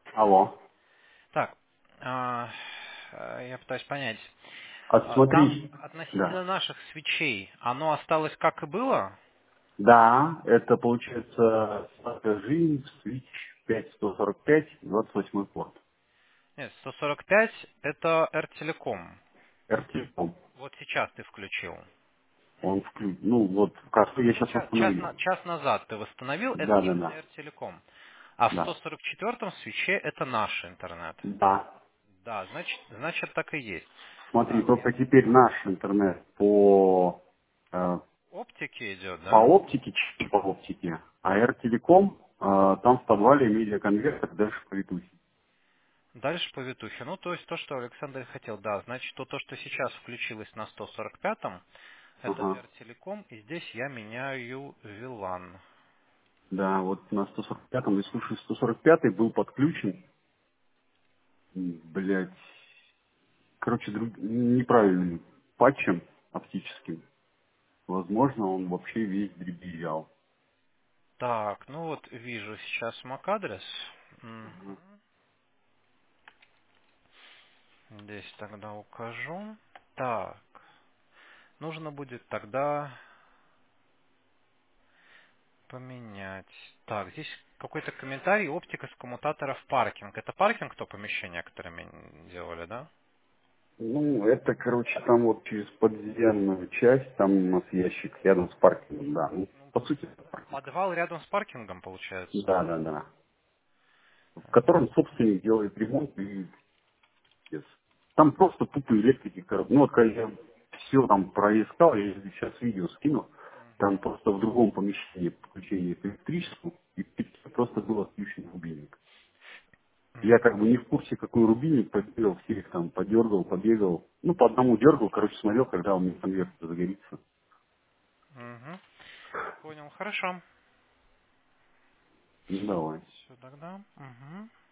Алло. Так, я пытаюсь понять. А Там смотри, относительно да. наших свечей, оно осталось как и было? Да, это получается жизнь, Switch 5145, 28 порт. Нет, 145 это R-Telecom. RTCOM. Вот сейчас ты включил. Он ну вот, кажется, я сейчас восстановил. Час назад ты восстановил, это Да, да, именно да. R-Telecom. А в Да. 144-м свече это наш интернет. Да. Да, значит так и есть. Смотри, Так, только теперь наш интернет оптики идет, по да? оптике, чисто по оптике, а R-Telecom, там в подвале медиаконвертер дальше по Витухе. Дальше по Витухе. Ну, то есть то, что Александр хотел, да. Значит, то, что сейчас включилось на 145-м, это Ага. R-Telecom, и здесь я меняю VLAN. Да, вот на 145-м, и слушай, 145-й был подключен, блядь, короче, неправильным патчем оптическим. Возможно, он вообще весь дребезжал. Так, ну вот вижу сейчас MAC-адрес. Здесь тогда укажу. Так, нужно будет тогда поменять. Так, здесь какой-то комментарий оптика с коммутатора в паркинг. Это паркинг, то помещение, которое мы делали, да? Ну, это, короче, там вот через подземную часть, там у нас ящик рядом с паркингом, да. Ну, Ну, по сути, это паркинг. подвал рядом с паркингом, получается. Да, да, да. В котором собственник делает ремонт и пиздец. Там просто тупо электрики, короче. Ну, вот когда я все там проискал, я сейчас видео скину, там просто в другом помещении подключение к электричеству, и просто был отключен рубильник. Я как бы не в курсе, какой рубильник, побегал, всех там подергал, побегал. Ну, по одному дергал, короче, смотрел, когда у меня конвертер загорится. Мгм. Понял, хорошо. Ну, давай. Все тогда. Мгм.